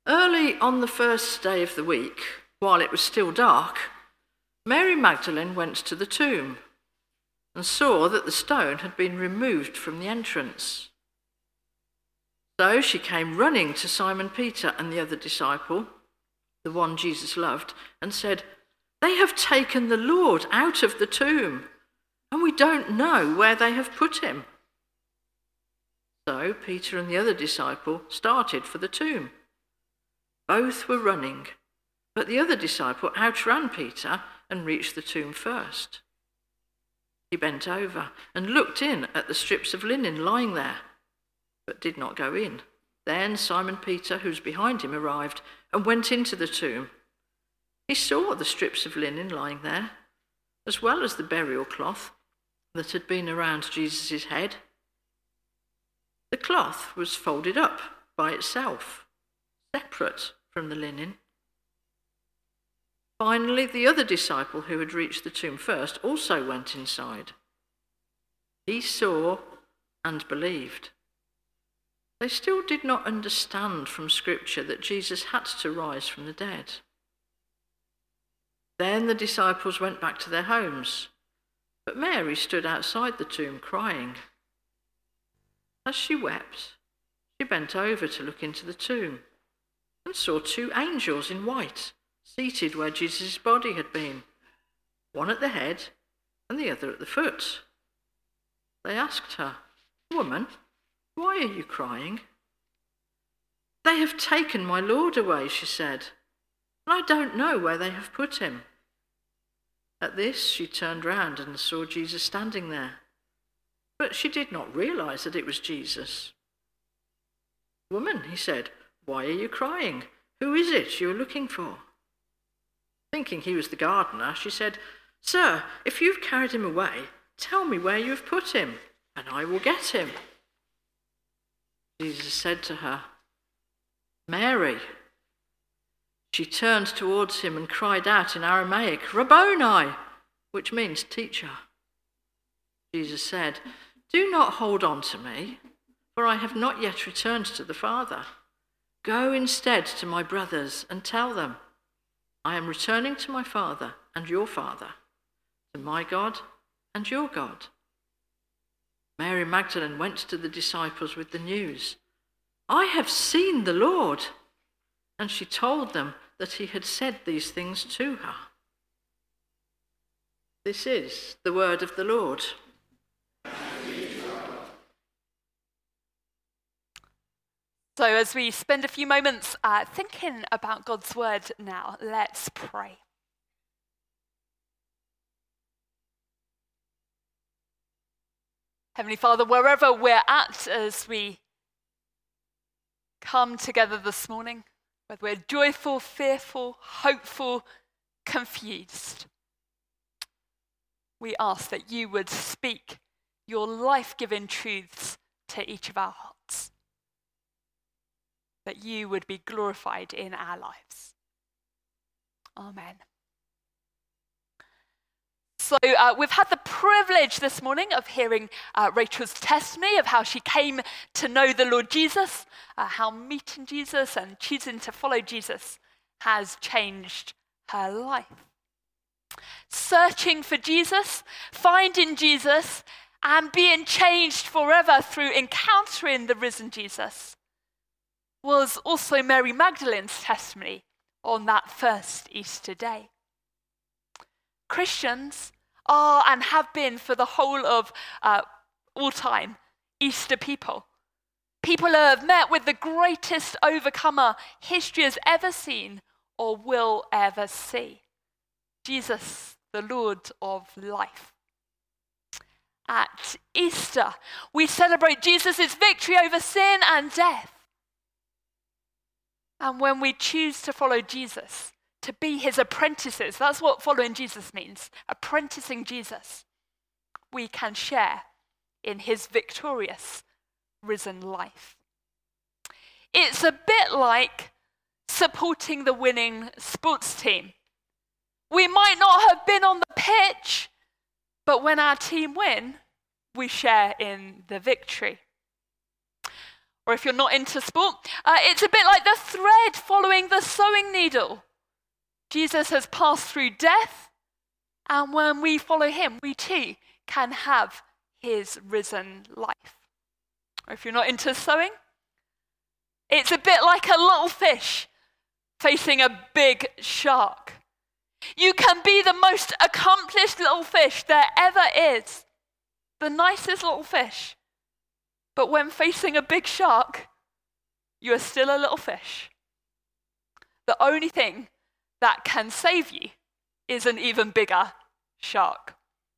Early on the first day of the week, while it was still dark, Mary Magdalene went to the tomb and saw that the stone had been removed from the entrance. So she came running to Simon Peter and the other disciple, the one Jesus loved, and said, "They have taken the Lord out of the tomb, and we don't know where they have put him." So Peter and the other disciple started for the tomb. Both were running, but the other disciple outran Peter and reached the tomb first. He bent over and looked in at the strips of linen lying there, but did not go in. Then Simon Peter, who was behind him, arrived and went into the tomb. He saw the strips of linen lying there, as well as the burial cloth that had been around Jesus' head. The cloth was folded up by itself, separate from the linen. Finally, the other disciple who had reached the tomb first also went inside. He saw and believed. They still did not understand from Scripture that Jesus had to rise from the dead. Then the disciples went back to their homes, but Mary stood outside the tomb crying. As she wept, she bent over to look into the tomb and saw two angels in white seated where Jesus' body had been, one at the head and the other at the foot. They asked her, "Woman, why are you crying?" "They have taken my Lord away," she said, "and I don't know where they have put him." At this, she turned round and saw Jesus standing there, but she did not realize that it was Jesus. "Woman," he said, "why are you crying? Who is it you are looking for?" Thinking he was the gardener, she said, "Sir, if you've carried him away, tell me where you have put him, and I will get him." Jesus said to her, "Mary." She turned towards him and cried out in Aramaic, "Rabboni," which means teacher. Jesus said, "Do not hold on to me, for I have not yet returned to the Father. Go instead to my brothers and tell them, I am returning to my Father and your Father, to my God and your God." Mary Magdalene went to the disciples with the news, "I have seen the Lord." And she told them that he had said these things to her. This is the word of the Lord. So as we spend a few moments thinking about God's word now, let's pray. Heavenly Father, wherever we're at as we come together this morning, whether we're joyful, fearful, hopeful, confused, we ask that you would speak your life-giving truths to each of our hearts, that you would be glorified in our lives. Amen. So we've had the privilege this morning of hearing Rachel's testimony of how she came to know the Lord Jesus, how meeting Jesus and choosing to follow Jesus has changed her life. Searching for Jesus, finding Jesus, and being changed forever through encountering the risen Jesus was also Mary Magdalene's testimony on that first Easter day. Christians are and have been for the whole of all time Easter people. People who have met with the greatest overcomer history has ever seen or will ever see. Jesus, the Lord of life. At Easter, we celebrate Jesus' victory over sin and death. And when we choose to follow Jesus, to be his apprentices, that's what following Jesus means, apprenticing Jesus, we can share in his victorious risen life. It's a bit like supporting the winning sports team. We might not have been on the pitch, but when our team win, we share in the victory. Or if you're not into sport, it's a bit like the thread following the sewing needle. Jesus has passed through death, and when we follow him, we too can have his risen life. Or if you're not into sewing, it's a bit like a little fish facing a big shark. You can be the most accomplished little fish there ever is, the nicest little fish, but when facing a big shark, you are still a little fish. The only thing that can save you is an even bigger shark.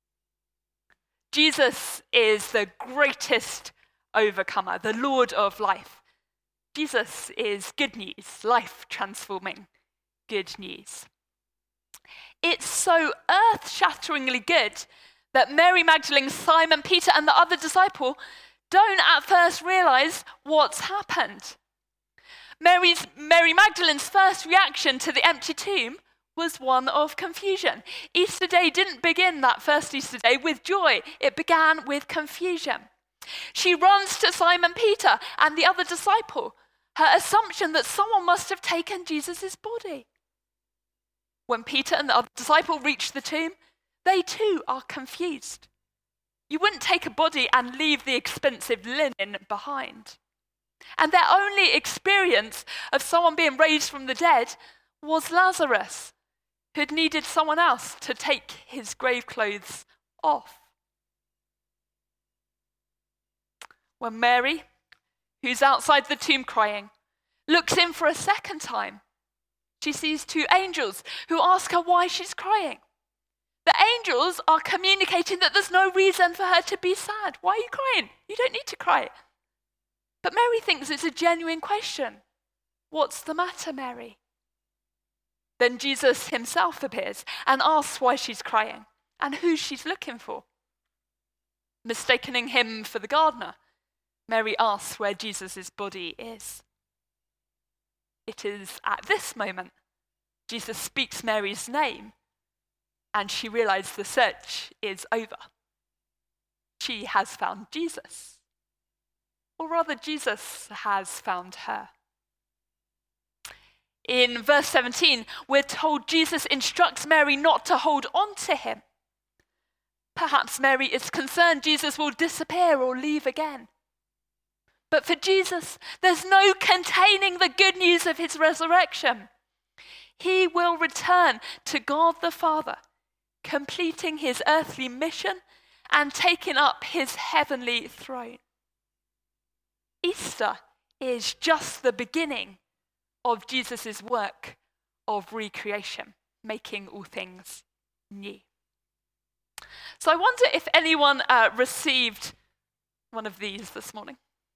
Jesus is the greatest overcomer, the Lord of life. Jesus is good news, life-transforming good news. It's so earth-shatteringly good that Mary Magdalene, Simon, Peter, and the other disciple don't at first realize what's happened. Mary Magdalene's first reaction to the empty tomb was one of confusion. Easter Day didn't begin that first Easter Day with joy. It began with confusion. She runs to Simon Peter and the other disciple, her assumption that someone must have taken Jesus' body. When Peter and the other disciple reach the tomb, they too are confused. You wouldn't take a body and leave the expensive linen behind. And their only experience of someone being raised from the dead was Lazarus, who'd needed someone else to take his grave clothes off. When Mary, who's outside the tomb crying, looks in for a second time, she sees two angels who ask her why she's crying. The angels are communicating that there's no reason for her to be sad. Why are you crying? You don't need to cry. But Mary thinks it's a genuine question. What's the matter, Mary? Then Jesus himself appears and asks why she's crying and who she's looking for. Mistaking him for the gardener, Mary asks where Jesus' body is. It is at this moment Jesus speaks Mary's name and she realizes the search is over. She has found Jesus. Or rather, Jesus has found her. In verse 17, we're told Jesus instructs Mary not to hold on to him. Perhaps Mary is concerned Jesus will disappear or leave again. But for Jesus, there's no containing the good news of his resurrection. He will return to God the Father, completing his earthly mission and taking up his heavenly throne. Easter is just the beginning of Jesus' work of recreation, making all things new. So I wonder if anyone received one of these this morning.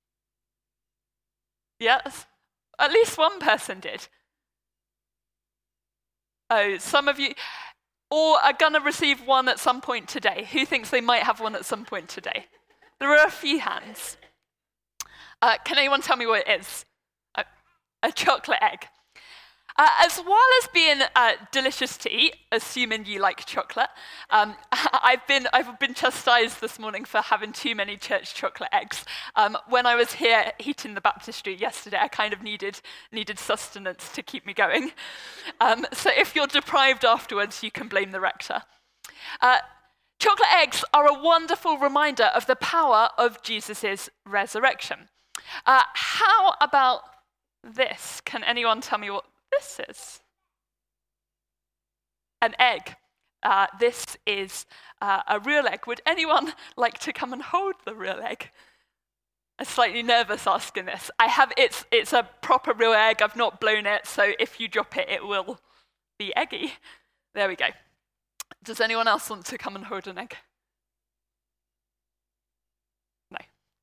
Yes, at least one person did. Oh, some of you, or are going to receive one at some point today. Who thinks they might have one at some point today? There are a few hands. Can anyone tell me what it is? A chocolate egg. As well as being delicious to eat, assuming you like chocolate, I've been chastised this morning for having too many church chocolate eggs. When I was here heating the baptistry yesterday, I kind of needed sustenance to keep me going. So if you're deprived afterwards, you can blame the rector. Chocolate eggs are a wonderful reminder of the power of Jesus' resurrection. How about this? Can anyone tell me what this is? An egg. This is a real egg. Would anyone like to come and hold the real egg? I'm slightly nervous asking this. It's a proper real egg. I've not blown it, so if you drop it, it will be eggy. There we go. Does anyone else want to come and hold an egg? No.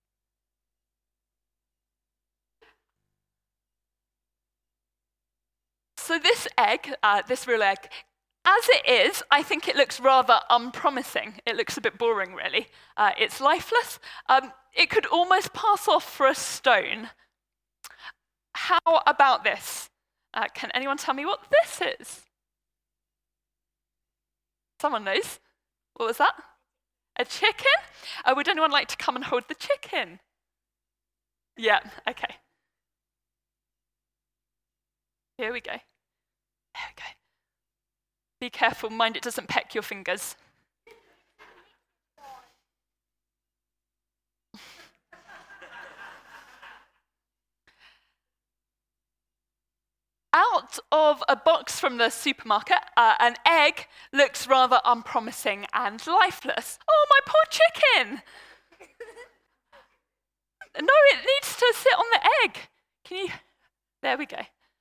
So this egg, this real egg, as it is, I think it looks rather unpromising. It looks a bit boring, really. It's lifeless. It could almost pass off for a stone. How about this? Can anyone tell me what this is? Someone knows. What was that? A chicken? Would anyone like to come and hold the chicken? Yeah, okay. Here we go. There we go. Be careful, mind it doesn't peck your fingers. Out of a box from the supermarket, an egg looks rather unpromising and lifeless. Oh, my poor chicken! No, it needs to sit on the egg. Can you? There we go.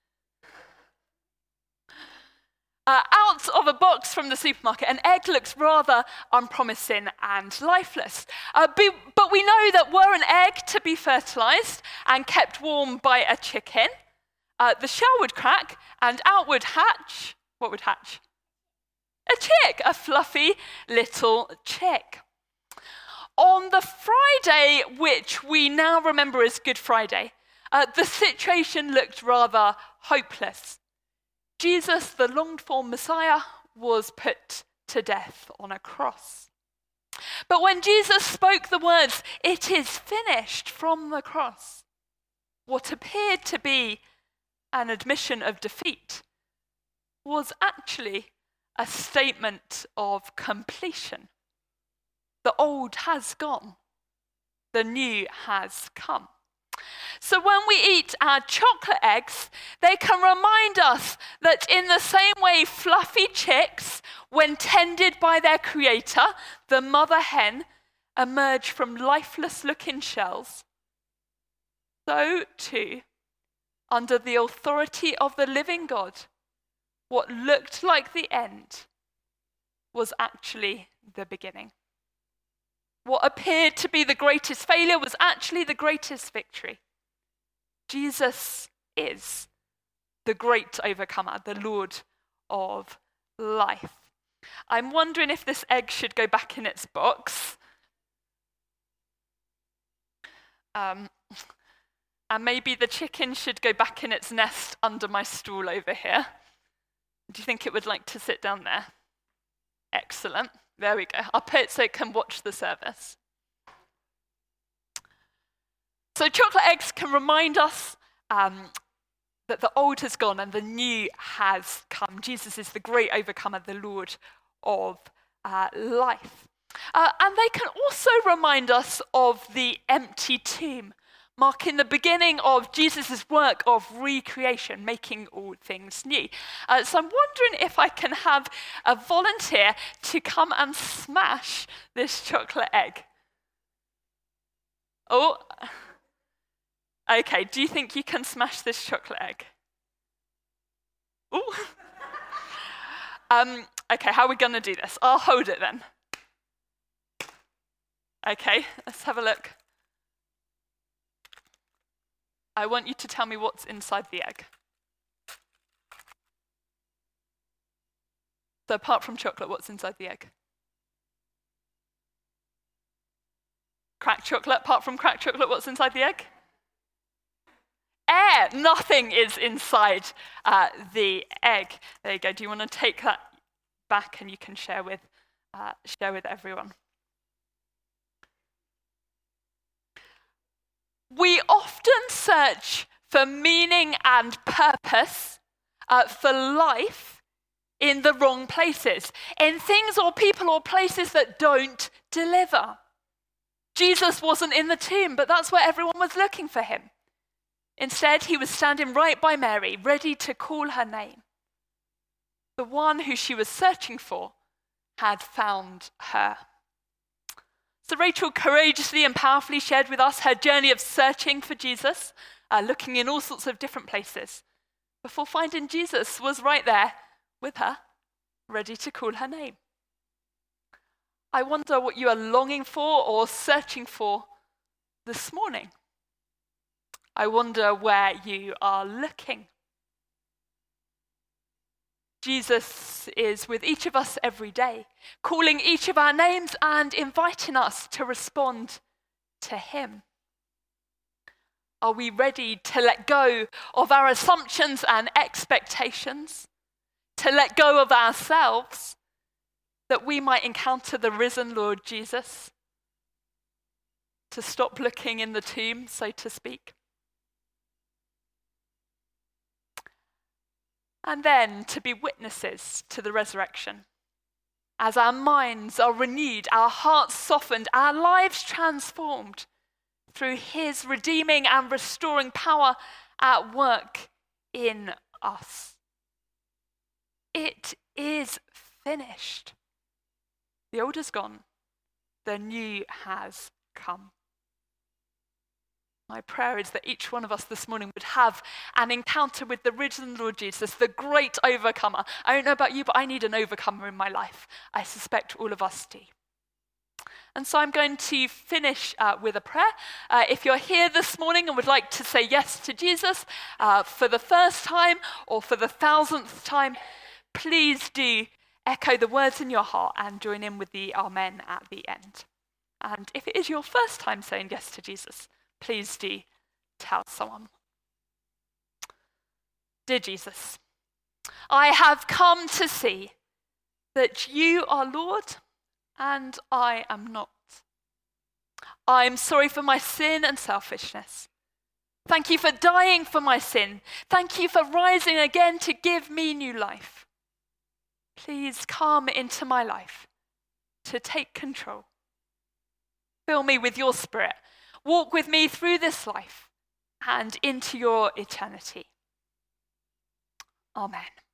Out of a box from the supermarket, an egg looks rather unpromising and lifeless. But we know that were an egg to be fertilized and kept warm by a chicken, the shell would crack and out would hatch. What would hatch? A chick, a fluffy little chick. On the Friday, which we now remember as Good Friday, the situation looked rather hopeless. Jesus, the longed-for Messiah, was put to death on a cross. But when Jesus spoke the words, "It is finished," from the cross, what appeared to be an admission of defeat was actually a statement of completion. The old has gone, the new has come. So when we eat our chocolate eggs, they can remind us that in the same way fluffy chicks, when tended by their creator, the mother hen, emerge from lifeless-looking shells, so too, under the authority of the living God, what looked like the end was actually the beginning. What appeared to be the greatest failure was actually the greatest victory. Jesus is the great overcomer, the Lord of life. I'm wondering if this egg should go back in its box. And maybe the chicken should go back in its nest under my stool over here. Do you think it would like to sit down there? Excellent. There we go. I'll put it so it can watch the service. So chocolate eggs can remind us that the old has gone and the new has come. Jesus is the great overcomer, the Lord of life. And they can also remind us of the empty tomb, marking the beginning of Jesus' work of recreation, making all things new. So I'm wondering if I can have a volunteer to come and smash this chocolate egg. Oh, okay, do you think you can smash this chocolate egg? Oh. Okay, how are we going to do this? I'll hold it then. Okay, let's have a look. I want you to tell me what's inside the egg. So apart from chocolate, what's inside the egg? Cracked chocolate. Apart from cracked chocolate, what's inside the egg? Air. Nothing is inside the egg. There you go. Do you want to take that back and you can share with everyone? We often search for meaning and purpose for life in the wrong places, in things or people or places that don't deliver. Jesus wasn't in the tomb, but that's where everyone was looking for him. Instead, he was standing right by Mary, ready to call her name. The one who she was searching for had found her. So Rachel courageously and powerfully shared with us her journey of searching for Jesus, looking in all sorts of different places, before finding Jesus was right there with her, ready to call her name. I wonder what you are longing for or searching for this morning. I wonder where you are looking. Jesus is with each of us every day, calling each of our names and inviting us to respond to him. Are we ready to let go of our assumptions and expectations, to let go of ourselves, that we might encounter the risen Lord Jesus? to stop looking in the tomb, so to speak. And then to be witnesses to the resurrection. As our minds are renewed, our hearts softened, our lives transformed through his redeeming and restoring power at work in us. It is finished. The old is gone, the new has come. My prayer is that each one of us this morning would have an encounter with the risen Lord Jesus, the great overcomer. I don't know about you, but I need an overcomer in my life. I suspect all of us do. And so I'm going to finish with a prayer. If you're here this morning and would like to say yes to Jesus for the first time or for the 1000th time, please do echo the words in your heart and join in with the amen at the end. And if it is your first time saying yes to Jesus, please do tell someone. Dear Jesus, I have come to see that you are Lord and I am not. I am sorry for my sin and selfishness. Thank you for dying for my sin. Thank you for rising again to give me new life. Please come into my life to take control. Fill me with your Spirit. Walk with me through this life and into your eternity. Amen.